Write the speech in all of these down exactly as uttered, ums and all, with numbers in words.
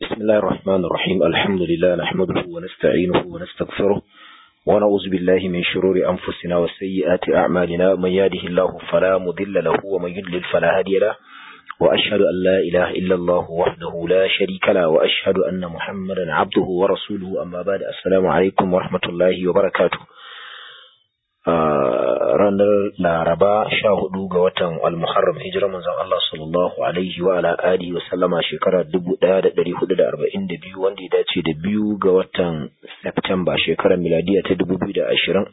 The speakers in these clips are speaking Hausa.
بسم الله الرحمن الرحيم الحمد لله نحمده ونستعينه ونستغفره ونعوذ بالله من شرور أنفسنا وسيئات أعمالنا من يهده الله فلا مضل له ومن يضلل فلا هادي له وأشهد أن لا إله إلا الله وحده لا شريك له وأشهد أن محمدا عبده ورسوله أما بعد السلام عليكم ورحمة الله وبركاته. ranar laraba sha hudu ga watan al-muharram hijirar manzon Allah sallallahu alaihi wa ala alihi wa sallama shekara dubu ɗaya da ɗari hudu da arba'in da biyu wanda ya dace da biyu ga watan September shekarar miladiya ta dubu biyu da ashirin.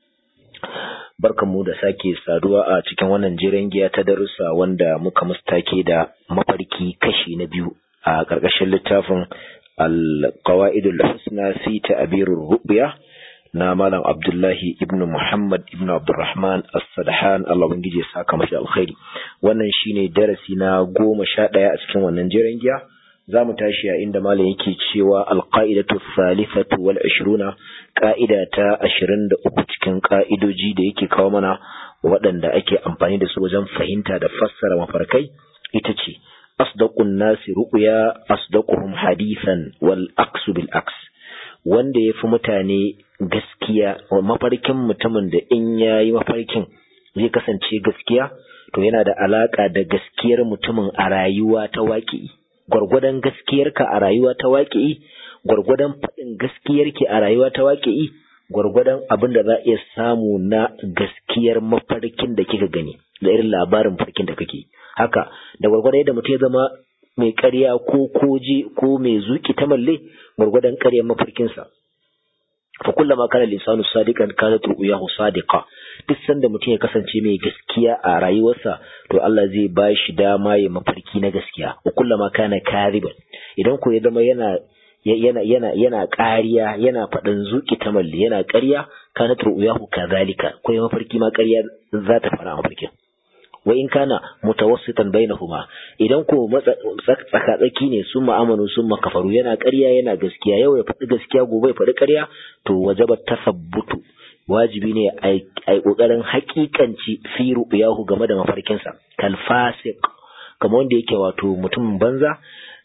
Barkanmu da sake saduwa a cikin wannan jiran giya ta darussa wanda muka mustake da mafarki kashi na biyu a ƙarƙashin littafin al-qawaidul husna fi ta'birur ru'ya na Malam Abdullahi ibn Muhammad ibn Abdurrahman As-Sadhan Allah ubangiji ya saka mashi alkhairi. Wannan shine darasi na goma sha ɗaya a cikin wannan jiran giya. Zamu tashi a inda malam yake cewa al-qa'idatu thalithatu wal ishruna, ka'ida ta ashirin da uku cikin ka'idoji da yake kawo mana waɗanda ake amfani da su wajen fahimta da fassara mafarkai ita ce asdaqun nasi ru'ya asdaquhum hadithan wal aksu bil aks. Wanda ya fi mutane gaskiya mafarkin mutumin da in ya yi mafarkin zai kasance gaskiya to yana da alaka da gaskiyar mutumin a rayuwa ta waƙi. Gwargwadon gaskiyarka a rayuwa ta waƙi, gwargwadon faɗin gaskiyarki a rayuwa ta waƙi, gwargwadon abin da za a iya samu na gaskiyar mafarkin da kika gani da irin labarin farkin da kake. Haka da gwargwadon yadda mutum ya zama mai ƙarya ko koje ko mai zuki ta malle gwargwadon ƙaryar mafarkinsa. Fa kullama kana lisanu sadiqan kanat ru'yahu sadiqa. Duk sanda mutum ya kasance mai gaskiya a rayuwarsa to Allah zai ba shi dama ya mafarki na gaskiya. Wa kullama kana kariban, idan ko ya zama yana yana yana yana ƙariya yana faɗin zuki ta malle yana ƙarya kanat ru'yahu kadhalika, ko ya mafarki ma ƙarya za ta fara mafarkin. Wa in kana mutawassitan bainahuma, idan ko tsakatsaki ne sun ma'amanu sun makafaru, yana ƙarya yana gaskiya, yau ya faɗi gaskiya gobe ya faɗi ƙarya, to wajaba tasabbutu, wajibi ne ai kokarin haƙiƙanci fi ru'yahu game da mafarkinsa. Kal fasiq, kamar wanda yake wato mutum banza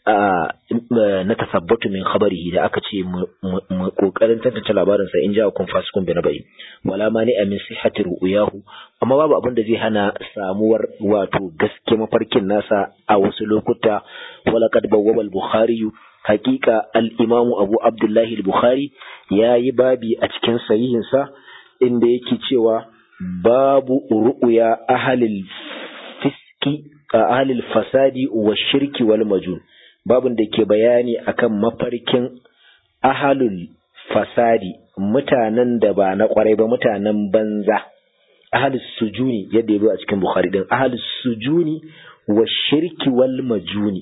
na tasabbatu min khabarihi da aka ce mu kokarin tantance labarinsa in ja kun fasikun bi nabai wala mani min sihhati ru'yahu, amma babu abin da zai hana samuwar wato gaske mafarkin nasa a wasu lokuta. wala qad bawwaba al-bukhari, haqiqa al-imam abu abdullahi al-bukhari yayi babi a cikin sahihin sa inda yake cewa babu ru'ya ahlil fiski ahlil fasadi wa shirki wal majun, babin da ke bayani akan mafarkin ahalul fasadi, mutanen da ba na kwarai ba, mutanen banza. Ahalus sujuni yadda ya zo a cikin Bukhari din, ahalus sujuni wa shirki wal majuni,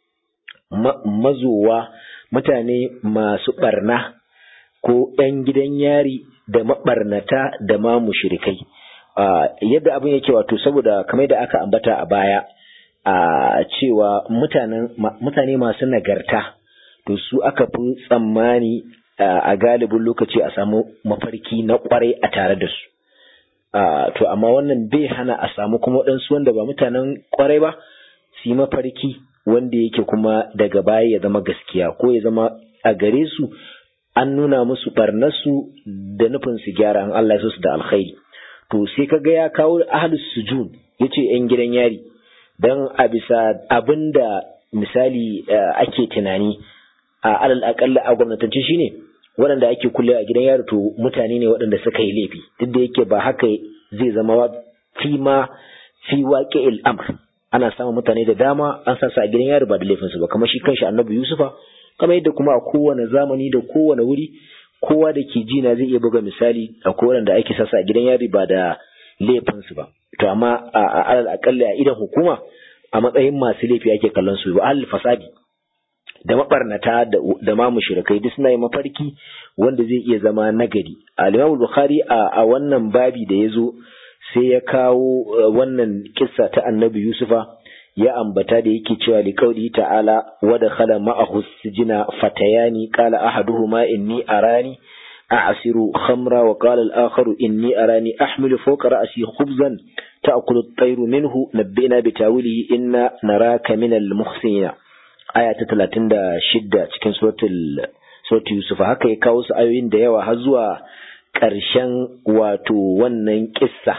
mazowa mutane masu barna ko ɗan gidan yari da mabarnata da ma mushrikai. Yadda abin yake wato saboda kamar da aka ambata a baya a cewa mutane masu nagarta to su aka fi tsammani a galibin lokaci a samu mafarki na kwarai a tare da su. To amma wannan bai hana a samu kuma waɗansu wanda ba mutanen kwarai ba su yi mafarki wanda yake kuma daga baya ya zama gaskiya, ko ya zama a gare su an nuna musu barnarsu da nufin su gyara, an Allah ya su da alkhairi. To sai kaga ya kawo ahlus sujun yace yan gidan yari, don a bisa abin da misali ake tunani a alal akalla a gwamnatance shi ne waɗanda ake kulle a gidan yaro to mutane ne waɗanda suka yi laifi, duk da yake ba haka zai zama fi ma fi waƙi'il amr. Ana samun mutane da dama an sa su a gidan yaro ba da laifinsu ba, kamar shi kanshi annabi Yusufa, kamar yadda kuma a kowane zamani da kowane wuri kowa da ke jina zai iya buga misali a kowane da ake sa su a gidan yari ba da laifinsu ba. To amma a alal akalli a idan hukuma a matsayin masu laifi ake kallon su. Wa al fasadi da mabarnata da ma mushrikai duk suna yin mafarki wanda zai iya zama nagari. Al-Imam Bukhari a wannan babi da yazo sai ya kawo wannan kissa ta Annabi Yusufa, ya ambata da yake cewa li qauli ta'ala wa dakhala ma'ahu sijina fatayani qala ahaduhuma inni arani أعصر خمرا وقال الآخر إني أراني أحمل فوق رأسي خبزا تأكل الطير منه نبئنا بتاويله إنا نراك من المحسنين. aya ta talatin da shida cikin suratul suratul Yusuf. Haka ya kawo su ayoyin da yawa har zuwa ƙarshen wato wannan kissa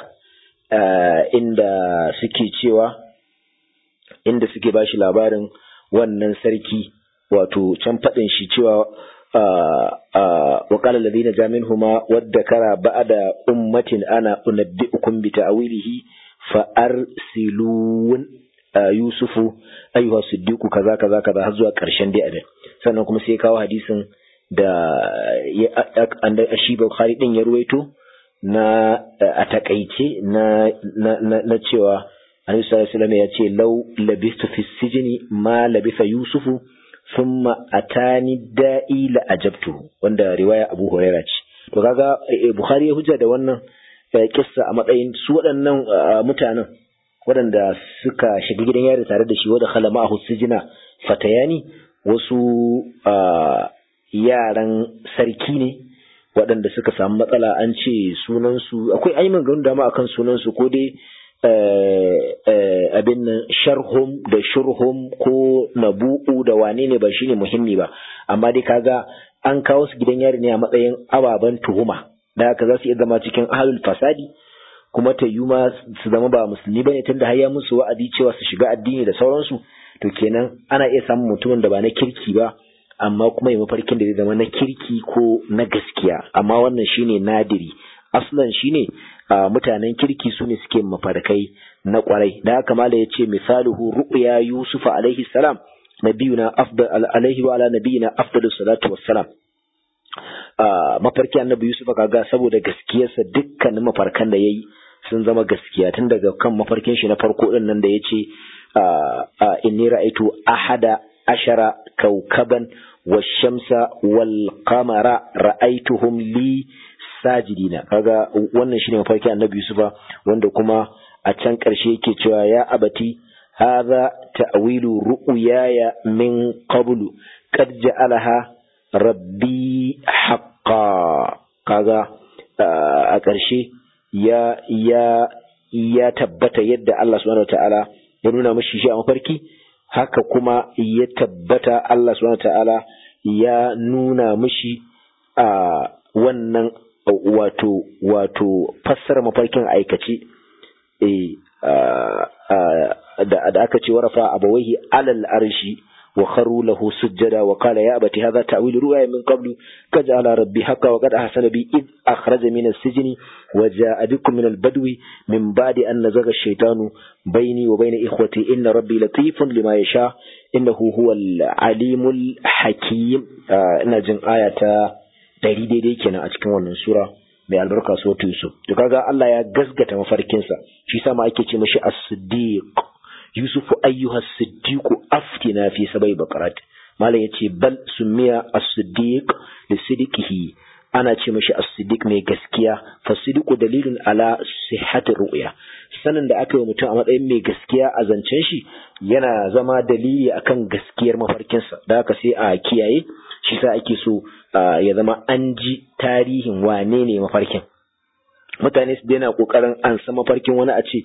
inda suke cewa inda suke bashi labarin wannan sarki wato can faɗin shi cewa wa qala alladhina jaminhuma waddakara ba'da ummatin ana unabbi'ukum bi ta'wilihi fa arsilun yusufu ayyuha siddiqu kaza kaza kaza har zuwa ƙarshen dai abin. Sannan kuma sai kawo hadisin da shi Bukhari din ya ruwaito na a takaice na na cewa Annabi sallallahu alaihi wasallam ya ce law labistu fi sijni ma labisa yusufu thumma atani da'i la ajabtu, wanda riwaya Abu Hurairah ce. To kaga Bukhari ya hujja da wannan kissa a matsayin su waɗannan mutanen waɗanda suka shiga gidan yari tare da shi wadda khala ma'ahu sijina fatayani wasu yaran sarki ne waɗanda suka samu matsala. An ce sunansu akwai aiman ganin dama akan sunansu ko dai abin nan sharhum da shurhum ko nabu'u da wane ne ba shine muhimmi ba, amma dai kaga an kawo su gidan yari ne a matsayin ababen tuhuma da haka za su iya zama cikin ahlul fasadi kuma ta yi ma su zama ba musulmi bane tunda har ya musu wa'adi cewa su shiga addini da sauransu. To kenan ana iya samun mutumin da ba na kirki ba amma kuma ya mafarkin da zai zama na kirki ko na gaskiya, amma wannan shine nadiri. Aslan shine mutanen kirki su ne suke mafarkai na kwarai. Da haka mala ya ce misaluhu ru'ya Yusuf alaihi salam nabiyuna afdal alaihi wa ala nabiyina afdalus salatu wassalam. Mafarki annabi Yusuf kaga saboda gaskiyarsa dukkanin mafarkan da yayi sun zama gaskiya, tun daga kan mafarkin shi na farko din nan da yace inni ra'aytu ahada ashara kawkaban wash-shamsa wal-qamara ra'aytuhum li sajidina. Kaga wannan shine mafarkin annabi Yusufa, wanda kuma a can karshe yake cewa ya abati hadha ta'wilu ru'yaya min qablu qad ja'alaha rabbi haqqan. Kaga a karshe ya ya ya tabbata yadda Allah subhanahu wataala ya nuna mishi shi a mafarki, haka kuma ya tabbata Allah subhanahu wataala ya nuna mishi a wannan wato wato fassara mafarkin aikace. eh da aka ce warafa abawaihi alal arshi wa kharu lahu sujjada wa qala ya abati hadha ta'wil ru'ya min qablu qad ala rabbi haqqan wa qad ahsana bi id akhraja min as-sijni wa ja'a bikum min al-badwi min ba'di an nazaga ash-shaytanu bayni wa bayna ikhwati inna rabbi latifun lima yasha innahu huwal alimul hakim. ina jin ayata dari daidai kenan a cikin wannan sura mai albarka suratul Yusuf. To kaga Allah ya gasgata mafarkinsa, shi sa ma ake ce mishi as-siddiq. Yusuf ayyuha as-siddiq aftina fi sabai baqarat. Malam yace bal sumiya as-siddiq li sidqihi, ana ce mishi as-siddiq mai gaskiya. Fa sidqu dalilun ala sihhati ru'ya. Sanin da aka yi mutum a matsayin mai gaskiya a zancen shi yana zama dalili akan gaskiyar mafarkinsa. Da haka sai a kiyaye, shi sa ake so ya zama an ji tarihin wane ne mafarkin. Mutane su daina kokarin an san mafarkin wani a ce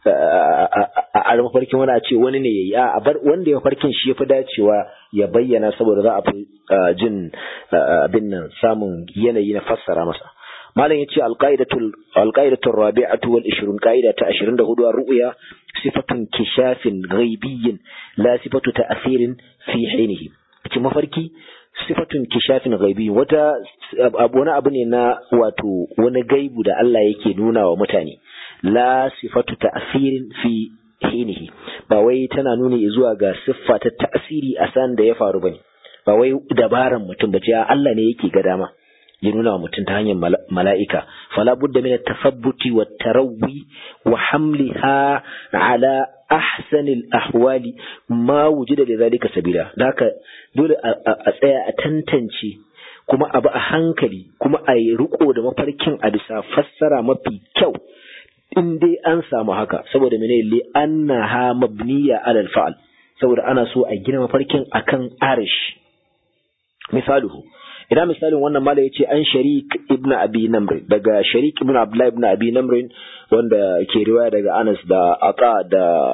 a mafarkin wani a ce wani ne yayi, a bar wanda ya mafarkin shi yafi dacewa ya bayyana, saboda za a fi jin abin nan samun yanayi na fassara masa. malam yace alqaidatul alqaidatur rabi'atu wal ishrun qaida ta ashirin da hudu ar-ru'ya sifatun kishafin ghaibiyyin la sifatu ta'thirin fi hinihi. Ci mafarki sifatun kishafin ghaibi, wata abu wani abu ne na wato wani gaibu da Allah yake nuna wa mutane, la sifatu ta'sirin fi hinihi, ba wai tana nuni zuwa ga siffa ta ta'siri a san da ya faru bane, ba wai dabaran mutum bace, Allah ne yake ga dama ya nuna wa mutum ta hanyar mala'ika. Fala budda min at-tathabbuti wat-tarawwi wa hamliha ala ahsanil ahwali ma wujida da zalika sabila. Da haka dole a tsaya a tantance, kuma abu a hankali, kuma a yi riko da mafarkin a bisa fassara mafi kyau in dai an samu haka. Saboda mene? li annaha mabniya ala al-fa'l, saboda ana so a gina mafarkin akan arish. Misaluhu, idan misalin wannan mala yace an Sharik ibn Abi Namr, daga Sharik ibn Abdullah ibn Abi Namr wanda ke riwaya daga Anas da Ata da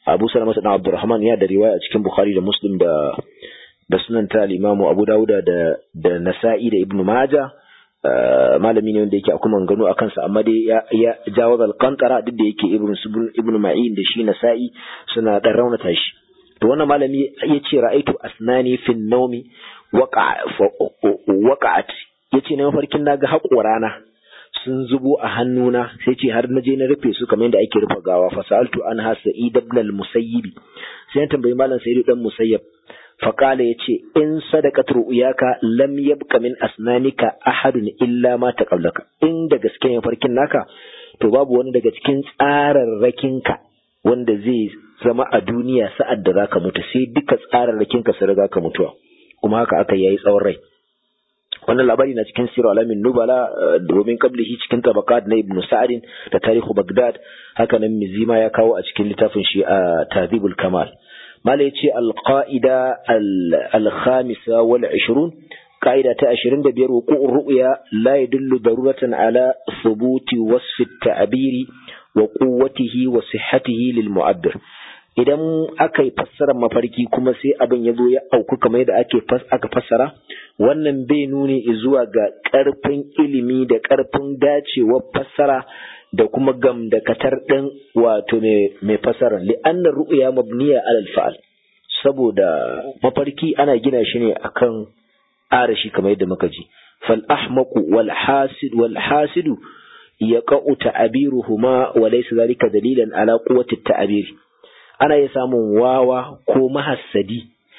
Abu Salama ibn Abdurrahman ya da riwaya a cikin Bukhari da Muslim da da sunan ta al-Imam Abu Dawud da da Nasa'i da Ibn Majah. malami ne wanda yake akwai mangano akan sa amma dai ya, ya jawaz al-qantara duk da yake Ibn Subul Ibn Ma'in da shi Nasa'i suna dan raunata shi. To wannan malami yace ra'aitu asnani fi an-nawmi waqa waqa'at yace ne mafarkin naga haƙorana sun zubo a hannuna sai ce har naje na rufe su kamar yadda ake rufe gawa fa sa'altu an ha Sa'id ibn al-Musayyib sai tambayi malam Sa'id dan Musayyab fa kala yace in sadaqat ru'yaka lam yabqa min asnanika ahadun illa ma taqablaka in da gaske ne farkin naka to babu wani daga cikin tsararrakinka wanda zai zama a duniya sa'ad da zaka mutu sai duka tsararrakinka su riga ka mutuwa kuma haka aka yayi tsawon rai. Wannan labari na cikin Sirru Alamin Nubala domin kablihi cikin Tabaqat na Ibn Sa'd da Tarihu Baghdad haka nan Mizima ya kawo a cikin littafin shi a Tahdhibul Kamal. Mala yace al-qa'ida al-khamisa wal ishrun qa'ida ta ashirin da biyar wuqu'ur ru'ya la yadullu daruratan ala thubuti wasf at-ta'biri wa quwwatihi wa sihhatihi lil mu'abbir. Idan aka yi fassarar mafarki kuma sai abin ya zo ya auku kamar yadda ake aka fassara wannan bai nuni zuwa ga ƙarfin ilimi da ƙarfin dacewar fassara da kuma gamdakatar ɗin wato mai fassara li'anna ru'ya mabniya alal fa'al saboda mafarki ana gina shi ne akan arashi kamar yadda muka ji fal ahmaqu wal hasid wal hasidu yaqa'u ta'biruhuma wa laysa dhalika dalilan ala quwwati at-ta'bir. Ana iya samun wawa ko mahassadi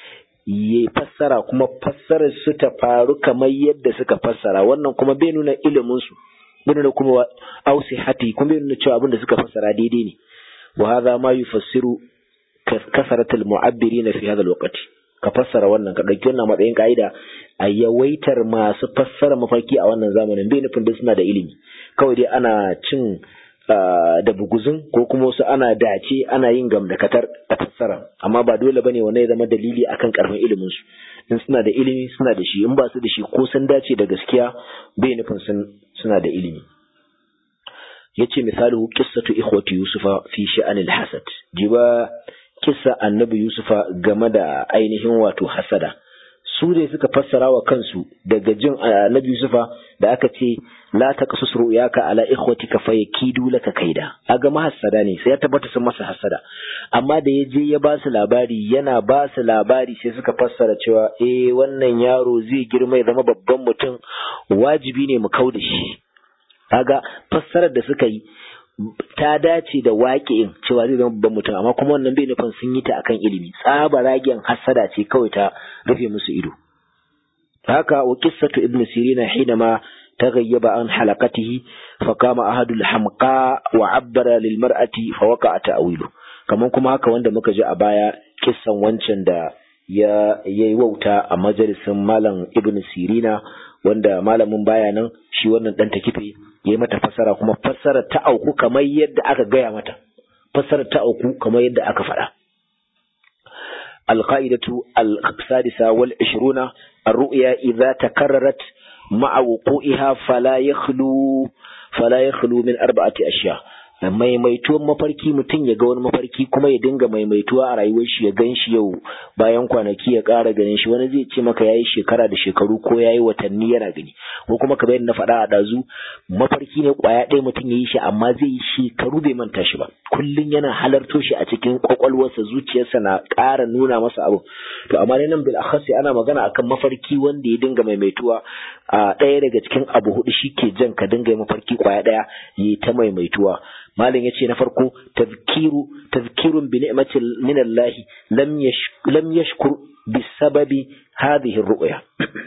ya fassara kuma fassarar su ta faru kamar yadda suka fassara wannan kuma bai nuna ilimin su bai nuna kuma ausi hati kuma bai nuna cewa abin da suka fassara daidai ne wa hadha ma yufassiru kasaratul mu'abbirin fi hadha alwaqti ka fassara wannan ka dauki wannan matsayin kaida a yawaitar masu fassara mafarki a wannan zamanin bai nufin da suna da ilimi kawai dai ana cin da buguzun ko kuma wasu ana dace ana yin gamdakatar a fassara amma ba dole bane wannan ya zama dalili akan karfin ilimin su in suna da ilimi suna da shi in ba su da shi ko sun dace da gaskiya bai nufin sun suna da ilimi. Yace misalu qissatu ikhwati yusufa fi sha'an al-hasad jiba kissa annabi yusufa game da ainihin wato hasada su ne suka fassara wa kansu daga jin annabi yusufa da aka ce la taqsus ru'yaka ala ikhwatika fayakidu laka kaida aga mahassada ne sai ya tabbata sun masa hasada amma da yaje ya ba su labari yana ba su labari sai suka fassara cewa eh wannan yaro zai girma ya zama babban mutum wajibi ne mu kauda shi kaga fassarar da suka yi ta dace da waƙi'in cewa zai zama babban mutum amma kuma wannan bai nufin sun yi ta akan ilimi tsabaragen hasada ce kawai ta rufe musu ido. Haka wa qissatu ibn sirina hinama taghayyaba an halaqatihi fa kama ahadul hamqa wa abbara lil mar'ati fa waqa'a ta'wilu kaman kuma haka wanda muka ji a baya kissan wancan da ya yayi wauta a majalisin malam ibn sirina wanda malamin baya nan shi wannan dan takife yayi mata fasara kuma fasara ta auku kamar yadda aka gaya mata fasara ta auku kamar yadda aka faɗa. Al-qa'idatu al-sadisa wal ishruna ar-ru'ya idha takarrarat ma'a wuqu'iha fala yakhlu fala yakhlu min arba'ati ashya. Maimaituwan mafarki mutum ya ga wani mafarki kuma ya dinga maimaituwa a rayuwar shi ya gan shi yau bayan kwanaki ya ƙara ganin shi wani zai ce maka yayi shekara da shekaru ko yayi watanni yana gani ko kuma kamar yadda na faɗa a ɗazu mafarki ne ƙwaya ɗaya mutum ya yi shi amma zai yi shekaru bai manta shi ba kullum yana halarto shi a cikin ƙwaƙwalwarsa zuciyarsa na ƙara nuna masa abu to amma nan bil akhasi ana magana akan mafarki wanda ya dinga maimaituwa a ɗaya daga cikin abu hudu shi ke jan ka dinga mafarki ƙwaya ɗaya yi ta maimaituwa. Malam yace na farko tazkiru tazkirun bi ni'mati min Allah lam yash lam yashkur bi sababi hadhihi ar-ru'ya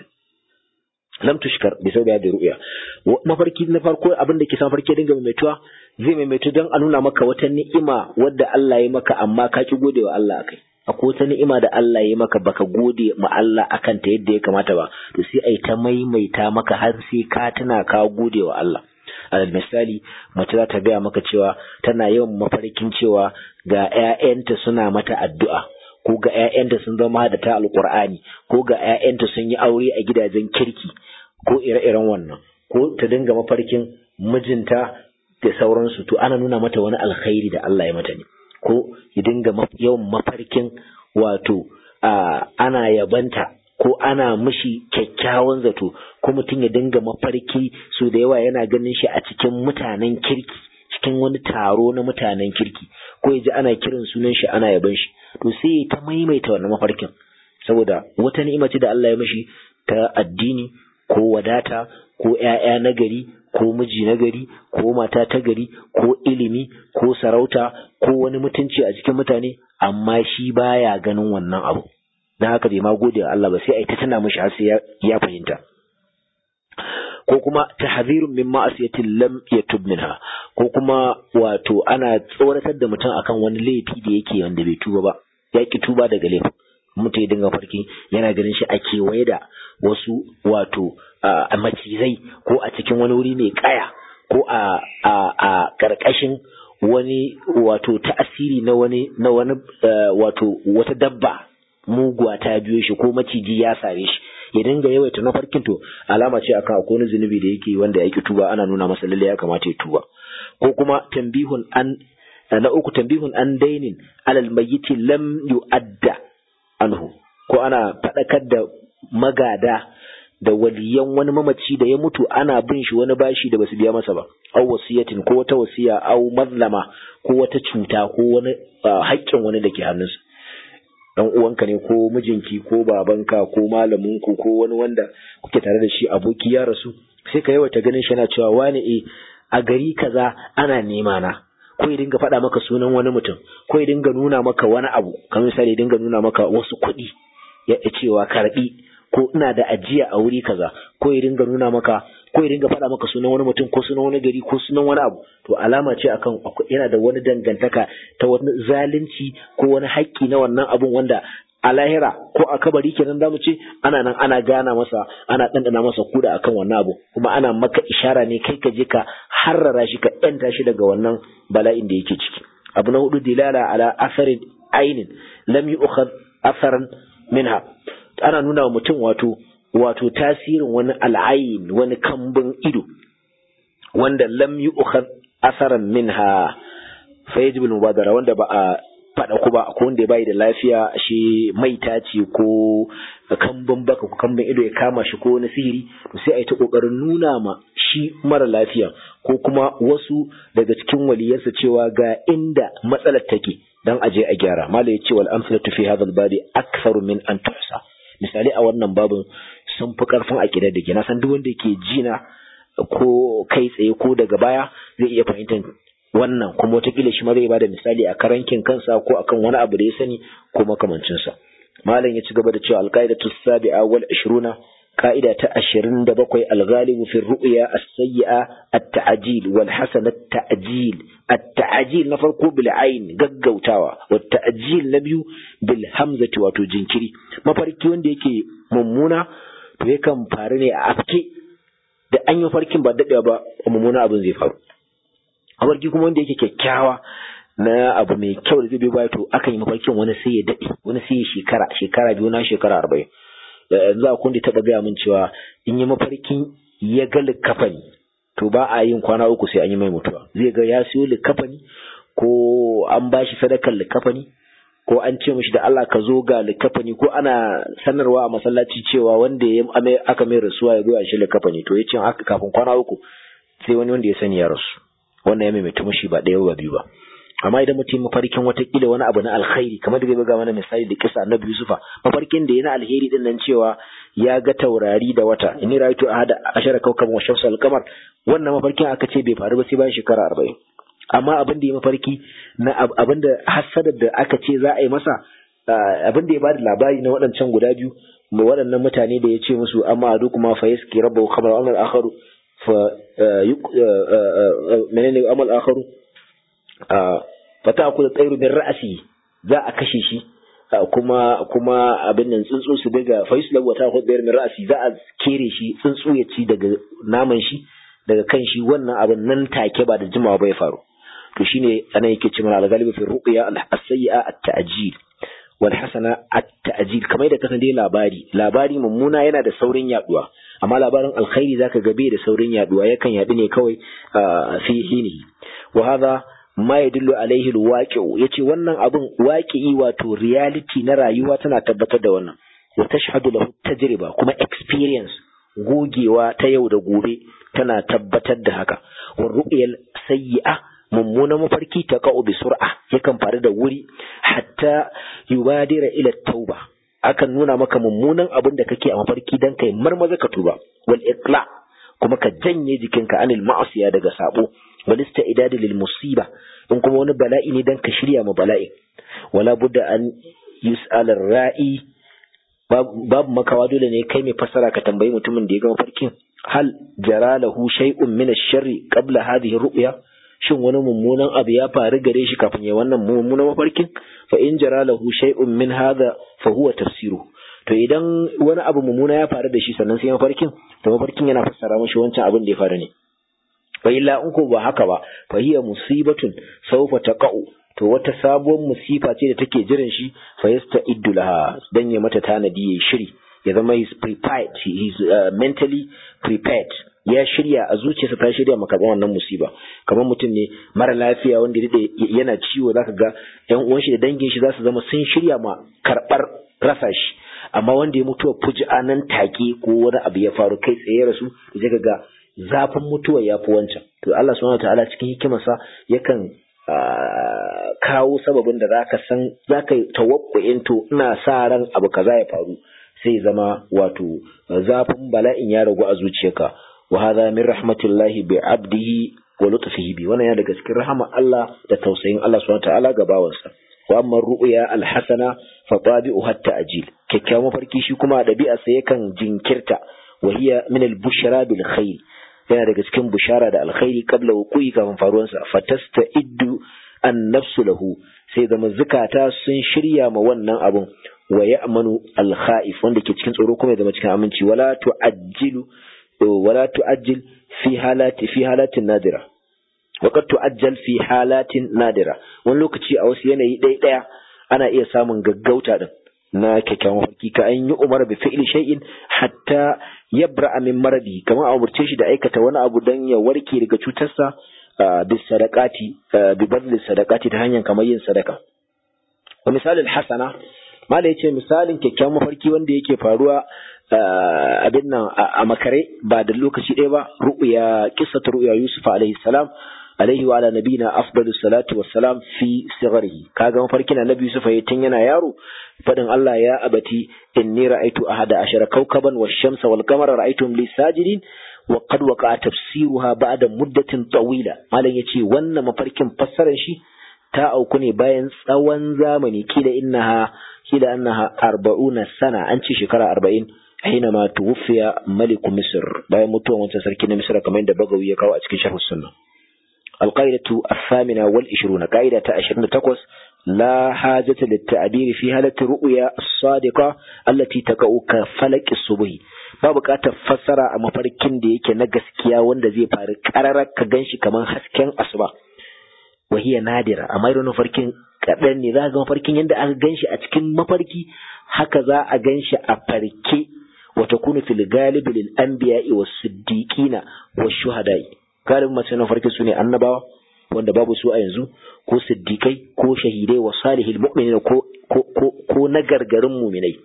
lam tushkar bi sababi hadhihi ar-ru'ya mafarki na farko abin da ke sa farki dinga maimaituwa zai maimaitu dan a nuna maka wata ni'ima wadda Allah ya maka amma ka ki gode wa Allah akai akwai wata ni'ima da Allah ya maka baka gode ma Allah akan ta yadda ya kamata ba to sai ai ta maimaita maka har sai ka tuna ka gode wa Allah. Alal misali mace za ta gaya maka cewa tana yawan mafarkin cewa ga ƴaƴanta suna mata addu'a ko ga ƴaƴanta sun zama da ta alqur'ani ko ga ƴaƴanta sun yi aure a gidajen kirki ko ire-iren wannan ko ta dinga mafarkin mijinta da sauransu to ana nuna mata wani alkhairi da Allah ya mata ne ko ya dinga yawan mafarkin wato ana yabanta ko ana mishi kyakkyawan zato, ko mutum ya dinga mafarki so da yawa yana ganin shi a cikin mutanen kirki, cikin wani taro na mutanen kirki, ko ya ji ana kiran sunan shi ana yaban shi, to sai ya ta maimaita wannan mafarkin saboda wata ni'ima ce da Allah ya mishi ta addini ko wadata ko ƴaƴa na gari ko miji na gari ko mata ta gari ko ilimi ko sarauta ko wani mutunci a cikin mutane, amma shi baya ganin wannan abu, dan haka bai ma gode wa Allah ba, sai ai ta tana mishi har sai ya fahimta. Ko kuma tahzirun min ma'asiyatin lam yatub minha, ko kuma wato ana tsoratar da mutum akan wani laifi da yake wanda bai tuba ba, ya ki tuba daga laifin. Mutum ya dinga farki yana ganin shi a kewaye da wasu wato a macizai, ko a cikin wani wuri mai kaya, ko a a karkashin wani wato ta'asiri na wani na wani wato wata dabba muguwa ta biyo shi, ko maciji ya sare shi, ya dinga yawaita na farkin, to alama ce akan akwai wani zunubi da yake wanda yake tuba, ana nuna masa lalle ya kamata ya tuba. Ko kuma tambihun an na uku tambihun an dainin alal mayyiti lam yu'adda anhu, ko ana fadakar da magada da waliyan wani mamaci da ya mutu ana bin shi wani bashi da basu biya masa ba, aw wasiyatin, ko wata wasiya, aw mazlama, ko wata cuta, ko wani haƙƙin wani da ke hannunsa, dan uwanka ne ko mijinki ko babanka ko malaminku ko wani wanda kuke tare da shi, aboki ya rasu, sai ka yawaita ganin shi yana cewa wani eh a gari kaza ana nema na, ko ya dinga faɗa maka sunan wani mutum, ko ya dinga nuna maka wani abu, kamar misali ya dinga nuna maka wasu kuɗi ya cewa karbi, ko ina da ajiya a wuri kaza, ko ya dinga nuna maka, ko ya dinga faɗa maka sunan wani mutum ko sunan wani gari ko sunan wani abu, to alama ce akan yana da wani dangantaka ta wani zalunci ko wani haƙƙi na wannan abun, wanda a lahira ko a kabari kenan zamu ce ana nan ana gana masa, ana dandana masa kuda akan wannan abu, kuma ana maka ishara ne kai ka je ka harrara shi, ka yanta shi daga wannan bala'in da yake ciki. Abu na hudu dilala ala asarin ainin lam yu'khadh asaran minha, ana nuna wa mutum wato wato tasirin wani al'ayin, wani kambun ido wanda lam yu'khadh asaran minha fa yajibu al-mubadara, wanda ba a fada ku ba, ko wanda bai da lafiya, shi maita ce ko kambun baka ko kambun ido ya kama shi ko wani sihiri, to sai a yi ta kokarin nuna ma shi mara lafiya ko kuma wasu daga cikin waliyansa cewa ga inda matsalar take dan aje a gyara. Malai ya ce wal amsalatu fi hadha al-babi aktharu min an tuhsa, misali a wannan babin sun fi karfin akidar da ke, na san duk wanda yake jina ko kai tsaye ko daga baya zai iya fahimtar wannan, kuma wataƙila shi ma zai bada misali a karankin kansa ko akan wani abu da ya sani ko makamancinsa. Malam ya ci gaba da cewa alqaidatu sabi'a wal ishruna, ka'ida ta ashirin da bakwai, al-ghalibu fi ru'ya as-sayyi'a at-ta'jil wal hasana at-ta'jil. At-ta'jil na farko bil ayn, gaggautawa, wa ta'jil na biyu bil hamzati, wato jinkiri. Mafarki wanda yake mummuna to yakan faru ne a afke, da an yi farkin ba daɗewa ba mummuna abin zai faru. Mafarki kuma wanda yake kyakkyawa na abu mai kyau da zai bai baya, to akan yi mafarkin wani sai ya daɗe, wani sai ya shekara shekara biyu na shekara arba'in. Yanzu a kundi taɓa gaya min cewa in yi mafarkin ya ga likafani, to ba a yin kwana uku sai an yi mai mutuwa. Zai ga ya siyo likafani, ko an ba shi sadakar likafani, ko an ce mishi da Allah ka zo ga likafani, ko ana sanarwa a masallaci cewa wanda ya aka mai rasuwa ya zo a shi likafani, to ya ce haka kafin kwana uku sai wani wanda ya sani ya rasu. Wannan ya maimaita mushi ba ɗaya ba biyu ba. Amma idan mutum mafarkin watakila wani abu na alkhairi, kamar da zai buga mana misali da kisa Annabi Yusufa, mafarkin da yana alheri din nan cewa ya ga taurari da wata, inni ra'aytu ahada ashara kawkaban wa shamsa al-qamar, wannan mafarkin aka ce bai faru ba sai bayan shekara arba'in. Amma abin da ya mafarki na abin da hasadar da aka ce za a yi masa, abin da ya bada labari na waɗancan guda biyu, mai waɗannan mutane da ya ce musu amma adu kuma fa yaski rabbahu khamar wa amal akharu fa menene amal akharu fata aku da tsairu bin ra'asi, za a kashe shi, kuma kuma abin nan tsuntsu su daga faisla wata ku tsairu bin ra'asi, za a kere shi, tsuntsu ya ci daga naman shi, daga kan shi, wannan abin nan take ba da jimawa ba ya faru. To shine anan yake cewa al-ghalibu fi ruqya as-sayyi'a at-ta'jil wal hasana at-ta'jil, kamar da kasan dai labari labari mummuna yana da saurin yaduwa, amma labarin alkhairi zaka ga bai da saurin yaduwa, yakan yadu ne kawai fi hinihi. Wa hadha ma yadullu alaihi alwaqi'u yace wannan abun waqi'i wato reality na rayuwa tana tabbatar da wannan wa tashhadu lahu tajriba kuma experience gogewa ta yau da gobe tana tabbatar da haka wa ru'yal sayyi'a mummunan mafarki ta ka'u bi sur'a yakan faru da wuri hatta yubadira ila tauba akan nuna maka mummunan abin da kake a mafarki dan kai marmaza ka tuba wal iqla kuma ka janye jikinka anil ma'asiya daga sabo wal istidad lil musiba in kuma wani bala'i ne dan ka shirya ma bala'i wala budda an yus'al ar-ra'i babu makawa dole ne kai mai fasara ka tambayi mutumin da ya ga mafarkin hal jara lahu shay'un min ash-sharri qabla hadhihi ru'ya shin wani mummunan abu ya faru gare shi kafin ya wannan mummunan mafarkin fa in jara lahu shay'un min hadha fa huwa tafsiru to idan wani abu mummuna ya faru da shi sannan sai mafarkin to mafarkin yana fassara mashi wancan abin da ya faru ne fa illa in ko ba haka ba fa hiya musibatun sawfa taqa'u to wata sabuwar musifa ce da take jiran shi fa yasta'iddu laha dan ya mata tanadi ya shiri ya zama is prepared he is uh, mentally prepared ya shirya a zuciyarsa ta shirya maka wannan musiba kamar mutum ne mara lafiya wanda yana ciwo zaka ga ƴan uwan shi da dangin shi zasu zama sun shirya ma karbar rasa shi amma wanda ya mutuwa fuji'a nan take ko wani abu ya faru kai tsaye rasu zaka ga zafin mutuwa yafi wancan to Allah subhanahu wataala cikin hikimarsa yakan kawo sababin da zaka san zaka tawakkuin to ina sa ran abu kaza ya faru sai zama wato zafin bala'in ya ragu a zuciyarka wa hadha min rahmatillahi bi 'abdihi wa lutfihi bi wannan ya daga cikin rahama Allah da tausayin Allah subhanahu wataala ga bawansa wa amma ru'ya al-hasana fa tabi'uha at-ta'jil kikkiawan mafarki shi kuma dabi'a sai yakan jinkirta wa hiya min al-bushra bil khair yana daga cikin bushara da alkhairi qabla wuqu'i kafin faruwansa fatasta'iddu an-nafsu lahu sai zama zakata sun shirya ma wannan abun wa ya'manu al-kha'if wanda ke cikin tsoro kuma ya zama cikin aminci wala tu'ajjilu wala tu'ajjil fi halati fi halatin nadira wa qad tu'ajjal fi halatin nadira wani lokaci a wasu yanayi ɗaya ɗaya ana iya samun gaggauta din na kyakkyawan farki ka an yi umar bi fi'li shay'in hatta yabra min maradi kamar a umurce shi da aikata wani abu dan ya warke daga cutarsa bi sadaqati bi badli sadaqati ta hanyar kamar yin sadaka wa misalin hasana mala yace misalin kyakkyawan mafarki wanda yake faruwa abin nan a makare ba da lokaci ɗaya ba ru'ya qissatu ru'ya yusuf alaihi salam alaihi wa ala nabina afdalus salatu wassalam fi sigharihi kaga mafarkin annabi yusuf yayin tun yana yaro fadin Allah ya abati inni ra'aytu ahada ashara kawkaban wash-shamsa wal-qamara ra'aytuhum li sajidin wa qad waqa'a tafsiruha ba'da muddatin tawila malan yace wannan mafarkin fassarar shi ta auku ne bayan tsawon zamani kila innaha kila annaha arba'una sana an ce shekara arba'in حينما توفي ملك مصر باي متوى وانت سركين مصر كما عند بغوي يقاو اتكين شرح السنة القاعدة الثامنة والعشرون قاعدة عشرين تقوس لا حاجة للتعبير في هالة الرؤيا الصادقة التي تقو كفلك الصبح babu ka fassara a mafarkin da yake na gaskiya wanda zai faru kararar ka ganshi kaman hasken asuba wahiya nadira amma irin mafarkin kadan ne za ga mafarkin yanda aka ganshi a cikin mafarki haka za a ganshi a farke وتكون في الغالب للأنبياء والصديقين والشهداء galibin masu na farki su ne annabawa wanda babu su a yanzu ko siddiqai ko shahidai wa salihil mu'minin ko ko ko na gargarin mu'minai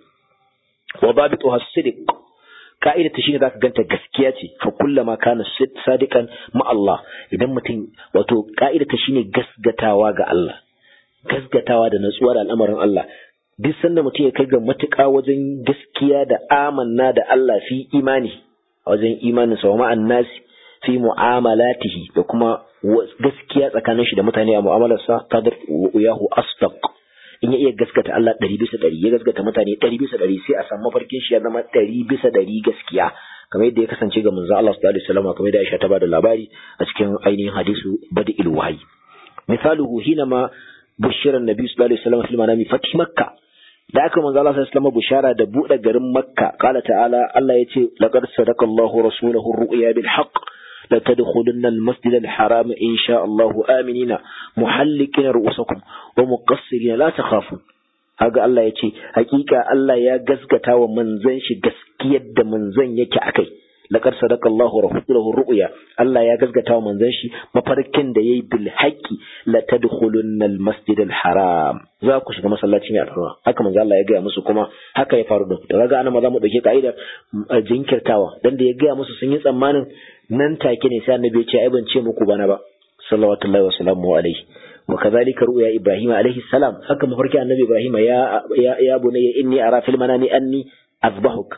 wa babitu as-sidq ka'ida ta shine zaka ganta gaskiya ce fa kullama kana sadiqan ma Allah idan mutum wato ka'ida ta shine gasgatawa ga Allah gasgatawa da natsuwa da al'amarin Allah duk sanda mutum ya kai ga matuƙa wajen gaskiya da amanna da Allah fi imani wajen imanin sa wa ma'an nasi fi mu'amalatihi da kuma gaskiya tsakanin shi da mutane a mu'amalarsa kadar yahu asdaq in ya iya gaskata Allah ɗari bisa ɗari ya gaskata mutane ɗari bisa ɗari sai a samu mafarkin shi ya zama ɗari bisa ɗari gaskiya kamar yadda ya kasance ga manzo Allah sallallahu alaihi wasallam kamar yadda Aisha ta bada labari a cikin ainihin hadisu badil wahyi misaluhu hinama bushira annabi sallallahu alaihi wasallam fil manami fath makkah da aka manzo Allah sallallahu alaihi wasallam bushara da bude garin makka qala ta'ala Allah yace laqad sadaqallahu rasuluhu ar-ru'ya bil haqq la tadkhulunna al-masjid al-haram insha Allah aminina muhallikina ru'usakum wa muqassirina la takhafun haga Allah yace hakika Allah ya gaskata wa manzon shi gaskiyar da manzon yake akai laqad sadaqa Allahu rasulahu ru'ya Allah ya gaskata wa manzon shi mafarkin da yayi bil haqqi la tadkhulunna al masjid al haram za ku shiga masallaci mai alfarma haka manzo Allah ya ga musu kuma haka ya faru da to kaga ana ma za mu dauke kaida jinkirtawa dan da ya ga musu sun yi tsammanin nan take ne sai annabi ya ce ai ban ce muku bana ba sallallahu alaihi wasallam alaihi wa kadhalika ru'ya ibrahim alaihi salam haka mafarki annabi ibrahim ya ya, ya bunayya inni ara fil manami anni azbahuk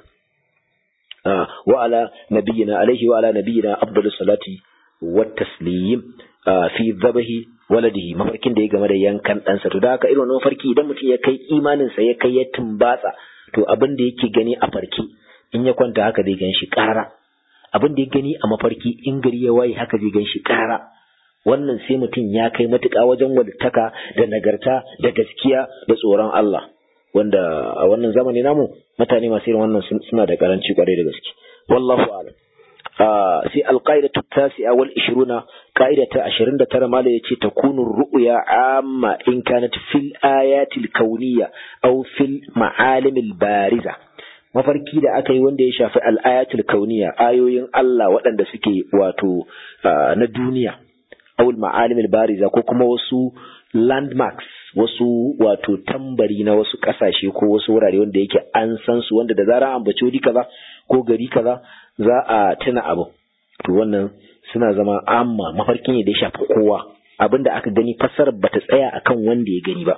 wa ala nabiyyina alaihi wa ala nabiyyina afdalus salati wat taslim fi dhabahi waladihi mafarkin da ya game da yankan ɗansa to da haka irin wannan mafarki idan mutum ya kai imanin sa ya kai ya tumbatsa to abin da yake gani a farki in ya kwanta haka zai gan shi ƙara abin da ya gani a mafarki in gari ya waye haka zai gan shi ƙara wannan sai mutum ya kai matuƙa wajen walittaka da nagarta da gaskiya da tsoron Allah wanda a wannan zamani namu mutane masu irin wannan suna da karanci kwarai da gaske wallahu a'lam sai alqaidatu tasi'a wal ishruna qaidata ashirin da tara mala yace takunu ru'ya amma in kanat fil ayatil kauniyya aw fil ma'alimil bariza mafarki da aka yi wanda ya shafi al ayatul kauniyya ayoyin Allah waɗanda suke wato na duniya aw al ma'alimil bariza ko kuma wasu landmarks wasu wato tambari na wasu kasashe ko wasu wurare wanda yake an san su wanda da zarar an bace wuri kaza ko gari kaza za a tuna abu to wannan suna zama amma mafarki ne da ya shafi kowa abinda aka gani fassarar bata tsaya akan wanda ya gani ba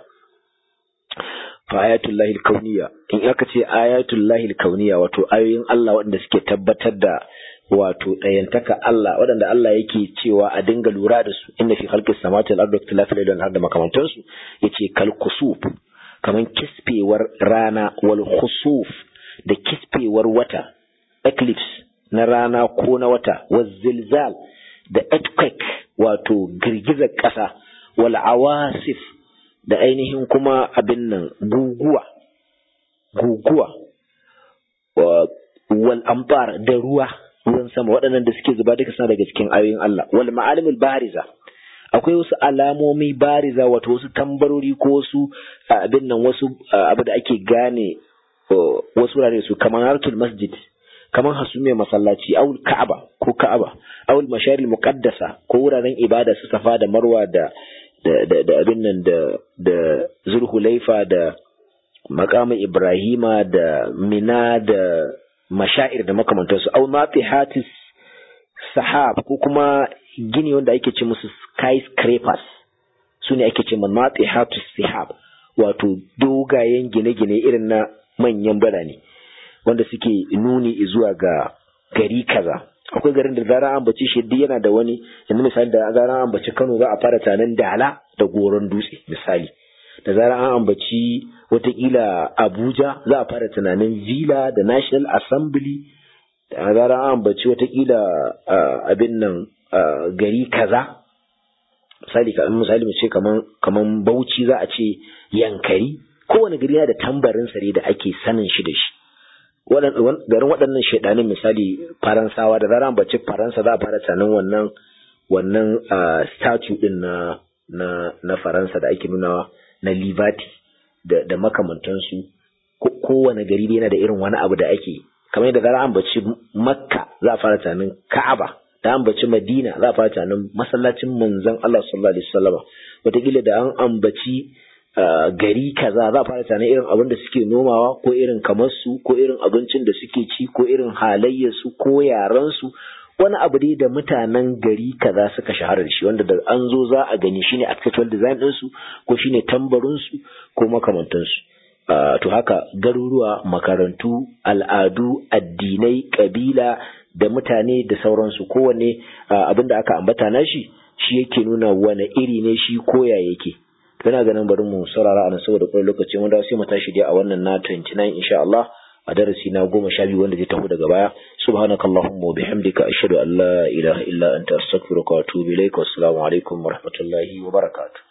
fa ayatul lahil kauniyya in aka ce ayatul lahil kauniyya wato ayoyin Allah waɗanda suke tabbatar da wato ɗayantaka Allah waɗanda Allah yake cewa a dinga lura da su inna fi khalqis samawati wal ardi ikhtilafil layli wan nahari makamantan su yace kal khusuf kaman kisfewar rana wal khusuf da kisfewar wata eclipse na rana ko na wata wa zilzal da earthquake wato girgizar ƙasa wal awasif da ainihin kuma abin nan guguwa guguwa wal ambar da ruwa ruwan sama waɗannan da suke zuba duka suna daga cikin ayoyin Allah wal ma'alimul bariza akwai wasu alamomi bariza wato wasu tambarori ko wasu abin nan wasu abu da ake gane wasu wurare su kamar hartul masjid kamar hasumiyar masallaci awul ka'aba ko ka'aba awul masharil muqaddasa ko wuraren ibada su safa da marwa da da da abin nan da da zulhulaifa da maqamin ibrahima da mina da mashair da makamantansu aw natihatis sahab ko kuma gini wanda ake ce musu skyscrapers sune ake ce natihatis sahab wato dogayen gine-gine irin na manyan birane wanda suke nuni zuwa ga gari kaza akwai garin da zara an bace shi yana da wani yanzu misali da zara an bace Kano za a fara tanan Dala da Goron Dutse misali da zara an ambaci watakila Abuja za a fara tunanin Villa da National Assembly da zara an ambaci watakila abin nan gari kaza misali ka misali mu ce kaman kaman Bauchi za a ce Yankari kowane gari yana da tambarin sare da ake sanin shi da shi garin waɗannan shaidanin misali Faransawa da zara an ambaci Faransa za a fara tunanin wannan wannan statue din na na na Faransa da ake nunawa na Liberty da, da makamantansu kowane gari yana da irin wani abu da ake kamar yadda zara an baci Makka za a fara tunanin Ka'aba da an baci Madina za a fara tunanin masallacin manzon Allah sallallahu alaihi wasallam wataƙila da an ambaci uh, gari kaza za a fara tunanin irin abin da suke nomawa ko irin kamar su ko irin abincin da suke ci ko irin halayyar su ko yaran su wani abu dai da mutanen gari kaza suka shahara da shi wanda da an zo za a gani shine architectural design din su ko shine tambarin su ko makamantan su uh, to haka garuruwa makarantu al'adu addinai kabila da mutane da sauransu kowanne uh, abinda aka ambata na shi shi yake nuna wani iri ne shi koya yake kana ganin bari mu saurara a nan saboda kai lokaci mun dawo sai mu tashi dai a wannan na twenty-nine insha Allah a darasi na goma sha biyu wanda zai taho daga baya subhanakallahumma wa bihamdika ashhadu an la ilaha illa anta astaghfiruka wa atubu ilaik wa assalamu alaikum wa rahmatullahi wa barakatuh